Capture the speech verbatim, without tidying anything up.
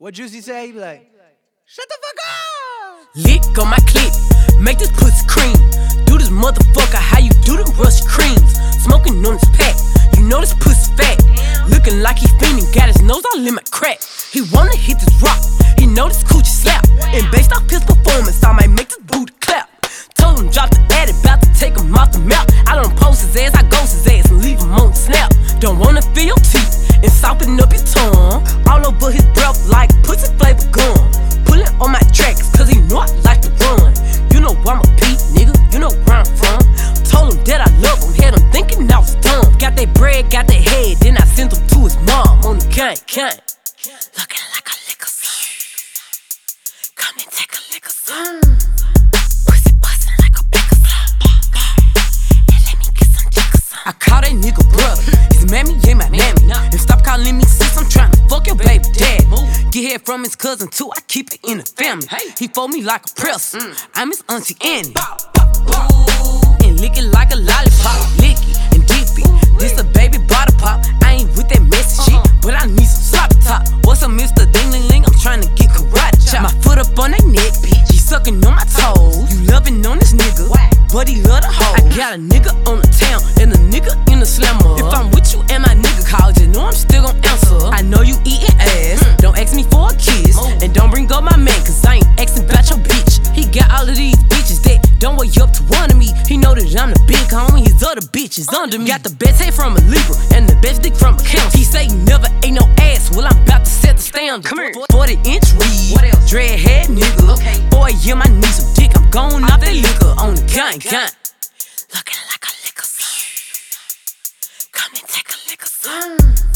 What Juicy say? He be like, shut the fuck up! Lick on my clip, make this pussy cream. Do this motherfucker how you do them rusty creams. Smoking on this pack, you know this pussy fat. Looking like he fiending, got his nose all in my crack. He wanna hit this rock, he know this coochie slap. And based off his performance, I might make this booty clap. Told him drop the ad, about to take him off the map. I don't post his ass, I ghost his ass and leave him on the snap. Don't wanna feel your teeth and soften up your tongue. All over his breath like pussy flavor gum. Pulling on my tracks cause he know I like to run. You know I'm a Pete, nigga, you know where I'm from. Told him that I love him, had him thinking I was dumb. Got that bread, got that head, then I sent him to his mom on the kind, kind. Looking like a liquor son. Come and take a liquor son. Pussy bustin' like a bigger slum. And let me get some chicken son. I call that nigga brother, his mammy ain't my mammy. And stop calling me sis, I'm tryna fuck your baby dad. Get head from his cousin too, I keep it in the family. He fold me like a press, I'm his auntie Annie. And lick it like a lollipop, lick it and dip it. This a baby bottle pop, I ain't with that messy shit, but I need some sloppy top. What's up, Mister Ding-ling-ling? I'm tryna get karate chop. My foot up on that neck, he sucking on my toes. You loving on this nigga, but he love the hoe. I got a nigga on the town and a nigga in the slammer. If I'm with you and my nigga call, just know I'm still gon' answer. I know you eating ass, don't ask me for a kiss, and don't bring up my man, cause I ain't asking about your bitch. He got all of these bitches that don't wake up to one of me. He know that I'm the big homie, his other bitches under me. Got the best head from a Libra and the best dick from a count. He say he never ate no ass, well I'm about to set the standard. Come here, forty inch weed, what else? Dread head nigga, okay. Boy, yeah, I need some dick, I'm going off that liquor on the gun, gun. Looking like a liquor son. Come and take a liquor son.